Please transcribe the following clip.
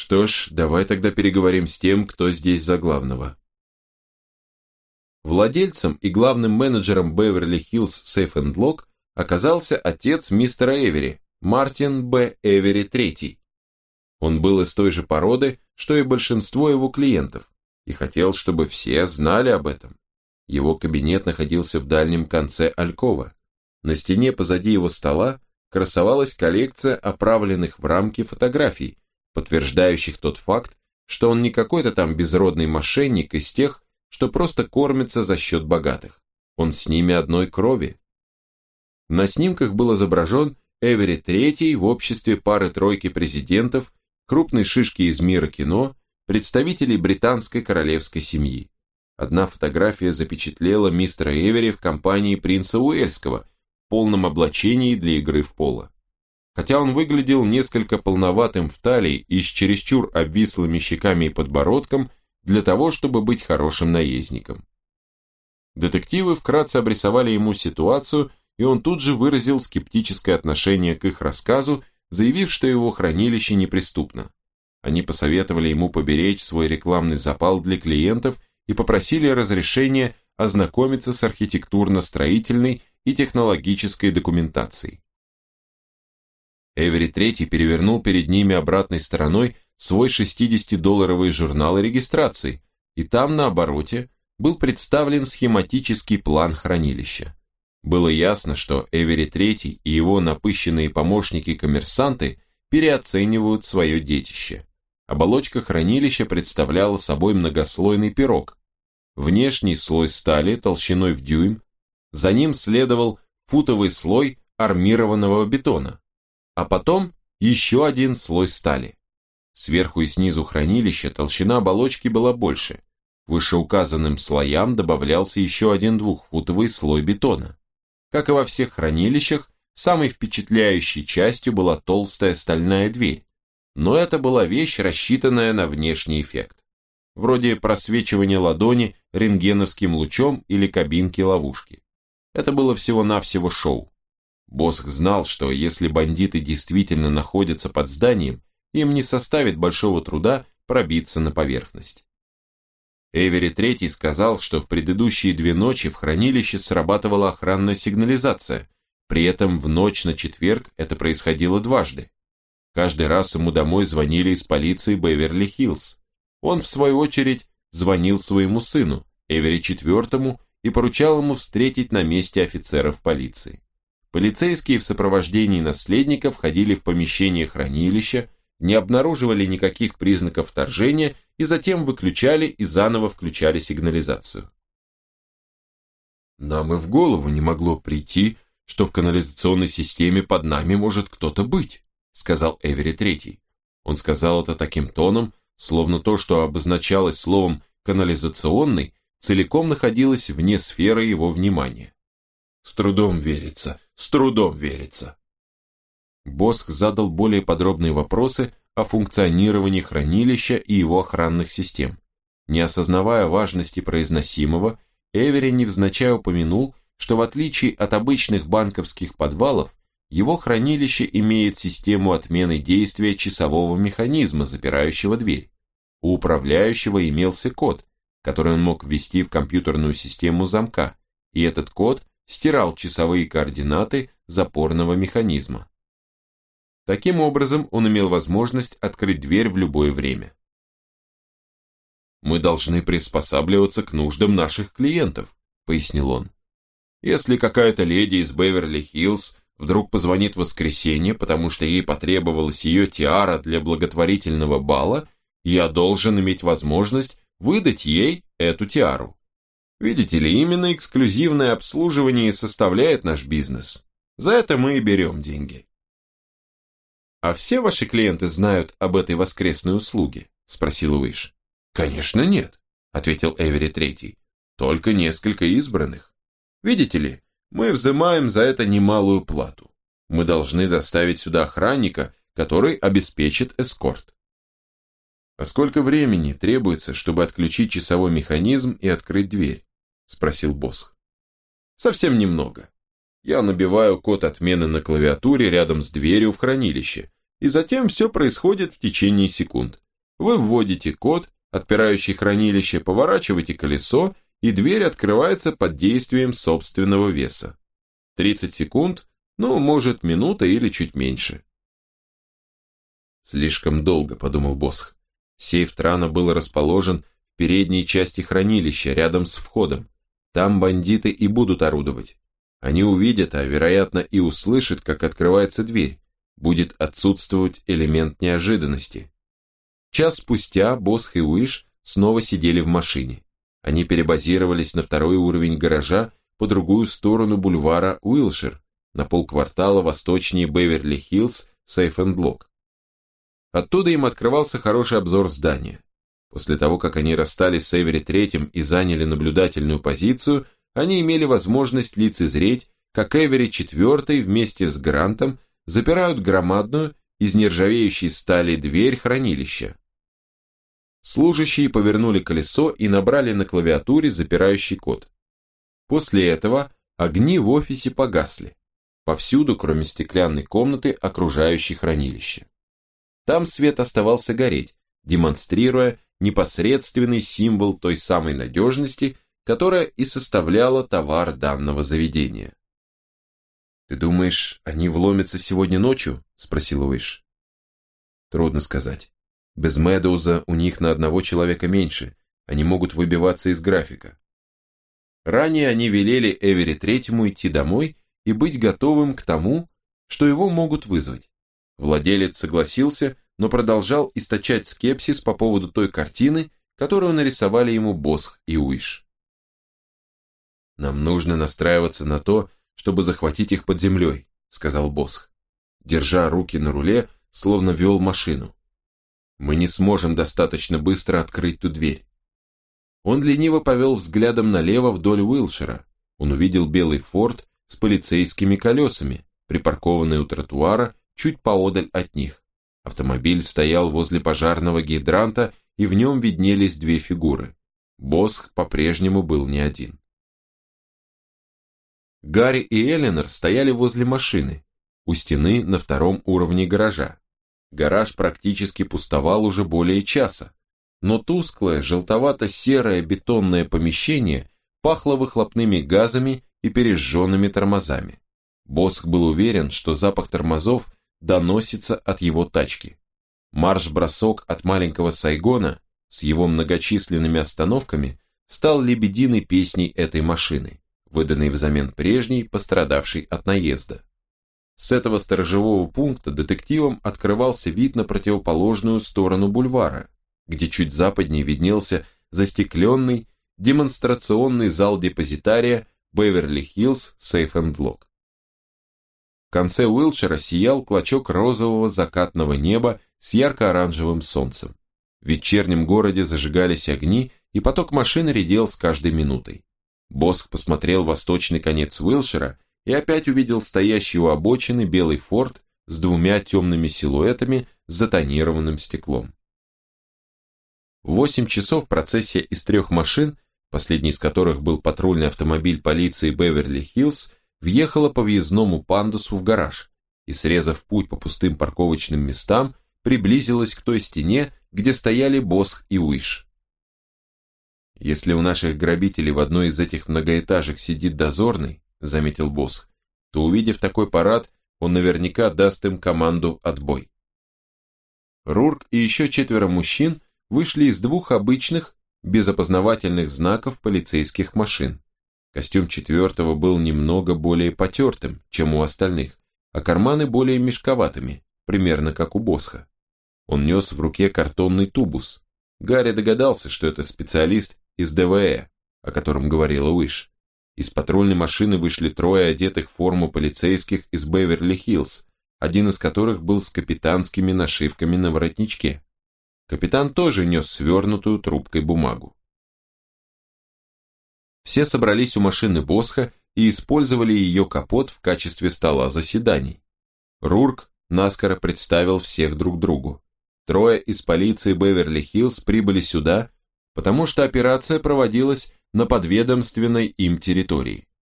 Что ж, давай тогда переговорим с тем, кто здесь за главного. Владельцем и главным менеджером Беверли-Хиллз Сейф энд Лок оказался отец мистера Эвери, Мартин Б. Эвери III. Он был из той же породы, что и большинство его клиентов, и хотел, чтобы все знали об этом. Его кабинет находился в дальнем конце алькова. На стене позади его стола красовалась коллекция оправленных в рамки фотографий, подтверждающих тот факт, что он не какой-то там безродный мошенник из тех, что просто кормится за счет богатых. Он с ними одной крови. На снимках был изображен Эвери III в обществе пары-тройки президентов, крупной шишки из мира кино, представителей британской королевской семьи. Одна фотография запечатлела мистера Эвери в компании принца Уэльского в полном облачении для игры в поло. Хотя он выглядел несколько полноватым в талии и с чересчур обвислыми щеками и подбородком для того, чтобы быть хорошим наездником. Детективы вкратце обрисовали ему ситуацию, и он тут же выразил скептическое отношение к их рассказу, заявив, что его хранилище неприступно. Они посоветовали ему поберечь свой рекламный запал для клиентов и попросили разрешения ознакомиться с архитектурно-строительной и технологической документацией. Эвери III перевернул перед ними обратной стороной свой 60-долларовый журнал регистрации, и там на обороте был представлен схематический план хранилища. Было ясно, что Эвери III и его напыщенные помощники-коммерсанты переоценивают свое детище. Оболочка хранилища представляла собой многослойный пирог. Внешний слой стали толщиной в дюйм, за ним следовал футовый слой армированного бетона, а потом еще один слой стали. Сверху и снизу хранилища толщина оболочки была больше. К вышеуказанным слоям добавлялся еще один двухфутовый слой бетона. Как и во всех хранилищах, самой впечатляющей частью была толстая стальная дверь, но это была вещь, рассчитанная на внешний эффект, вроде просвечивания ладони рентгеновским лучом или кабинки ловушки. Это было всего-навсего шоу. Босх знал, что если бандиты действительно находятся под зданием, им не составит большого труда пробиться на поверхность. Эвери III сказал, что в предыдущие 2 ночи в хранилище срабатывала охранная сигнализация, при этом в ночь на четверг это происходило дважды. Каждый раз ему домой звонили из полиции Беверли-Хиллз. Он, в свою очередь, звонил своему сыну, Эвери IV, и поручал ему встретить на месте офицеров полиции. Полицейские в сопровождении наследника входили в помещение хранилища, не обнаруживали никаких признаков вторжения и затем выключали и заново включали сигнализацию. Нам и в голову не могло прийти, что в канализационной системе под нами может кто-то быть, сказал Эвери III. Он сказал это таким тоном, словно то, что обозначалось словом «канализационный», целиком находилось вне сферы его внимания. С трудом верится, с трудом верится. Босх задал более подробные вопросы о функционировании хранилища и его охранных систем. Не осознавая важности произносимого, Эвери невзначай упомянул, что в отличие от обычных банковских подвалов, его хранилище имеет систему отмены действия часового механизма, запирающего дверь. У управляющего имелся код, который он мог ввести в компьютерную систему замка, и этот код стирал часовые координаты запорного механизма. Таким образом, он имел возможность открыть дверь в любое время. «Мы должны приспосабливаться к нуждам наших клиентов», — пояснил он. «Если какая-то леди из Беверли-Хиллз вдруг позвонит в воскресенье, потому что ей потребовалась ее тиара для благотворительного бала, я должен иметь возможность выдать ей эту тиару. Видите ли, именно эксклюзивное обслуживание составляет наш бизнес. За это мы и берем деньги». «А все ваши клиенты знают об этой воскресной услуге?» – спросил Уиш. «Конечно нет», – ответил Эвери III. «Только несколько избранных. Видите ли, мы взимаем за это немалую плату. Мы должны доставить сюда охранника, который обеспечит эскорт». «А сколько времени требуется, чтобы отключить часовой механизм и открыть дверь?» – спросил Босх. «Совсем немного. Я набиваю код отмены на клавиатуре рядом с дверью в хранилище, и затем все происходит в течение секунд. Вы вводите код, отпирающий хранилище, поворачиваете колесо, и дверь открывается под действием собственного веса. 30 секунд, ну, может, минута или чуть меньше. Слишком долго, подумал Босх. Сейф Трана был расположен в передней части хранилища, рядом с входом. Там бандиты и будут орудовать. Они увидят, а вероятно и услышат, как открывается дверь. Будет отсутствовать элемент неожиданности. Час спустя Босх и Уиш снова сидели в машине. Они перебазировались на второй уровень гаража по другую сторону бульвара Уилшир, на полквартала восточнее Беверли-Хиллз, Сейф-энд-Лок. Оттуда им открывался хороший обзор здания. После того, как они расстались с Эвери Третьим и заняли наблюдательную позицию, они имели возможность лицезреть, как Эвери Четвертый вместе с Грантом запирают громадную, из нержавеющей стали дверь хранилища. Служащие повернули колесо и набрали на клавиатуре запирающий код. После этого огни в офисе погасли. Повсюду, кроме стеклянной комнаты, окружающей хранилище. Там свет оставался гореть, демонстрируя непосредственный символ той самой надежности, которая и составляла товар данного заведения. «Ты думаешь, они вломятся сегодня ночью?» – спросил Уиш. «Трудно сказать. Без Медоуза у них на одного человека меньше, они могут выбиваться из графика». Ранее они велели Эвери Третьему идти домой и быть готовым к тому, что его могут вызвать. Владелец согласился, но продолжал источать скепсис по поводу той картины, которую нарисовали ему Босх и Уиш. «Нам нужно настраиваться на то, чтобы захватить их под землей», — сказал Босх, держа руки на руле, словно вел машину. «Мы не сможем достаточно быстро открыть ту дверь». Он лениво повел взглядом налево вдоль Уилшира. Он увидел белый форд с полицейскими колесами, припаркованный у тротуара чуть поодаль от них. Автомобиль стоял возле пожарного гидранта, и в нем виднелись две фигуры. Босх по-прежнему был не один. Гарри и Эленор стояли возле машины, у стены на втором уровне гаража. Гараж практически пустовал уже более часа, но тусклое, желтовато-серое бетонное помещение пахло выхлопными газами и пережженными тормозами. Босх был уверен, что запах тормозов доносится от его тачки. Марш-бросок от маленького Сайгона с его многочисленными остановками стал лебединой песней этой машины, выданной взамен прежней, пострадавшей от наезда. С этого сторожевого пункта детективам открывался вид на противоположную сторону бульвара, где чуть западнее виднелся застекленный демонстрационный зал депозитария Беверли-Хиллз Сейф-энд-Лок. В конце Уилшира сиял клочок розового закатного неба с ярко-оранжевым солнцем. В вечернем городе зажигались огни, и поток машин редел с каждой минутой. Босх посмотрел в восточный конец Уилшира и опять увидел стоящий у обочины белый форд с двумя темными силуэтами с затонированным стеклом. В 8 часов процессия из 3 машин, последний из которых был патрульный автомобиль полиции Беверли-Хиллз, въехала по въездному пандусу в гараж и, срезав путь по пустым парковочным местам, приблизилась к той стене, где стояли Босх и Уиш. «Если у наших грабителей в одной из этих многоэтажек сидит дозорный, — заметил Босх, — то, увидев такой парад, он наверняка даст им команду «отбой». Рурк и еще 4 мужчин вышли из 2 обычных, без опознавательных знаков полицейских машин. Костюм 4-го был немного более потертым, чем у остальных, а карманы более мешковатыми, примерно как у Босха. Он нес в руке картонный тубус. Гарри догадался, что это специалист из ДВЭ, о котором говорила Уиш. Из патрульной машины вышли 3 одетых в форму полицейских из Беверли-Хиллз, один из которых был с капитанскими нашивками на воротничке. Капитан тоже нес свернутую трубкой бумагу. Все собрались у машины Босха и использовали ее капот в качестве стола заседаний. Рурк наскоро представил всех друг другу. 3 из полиции Беверли-Хиллз прибыли сюда, потому что операция проводилась на подведомственной им территории.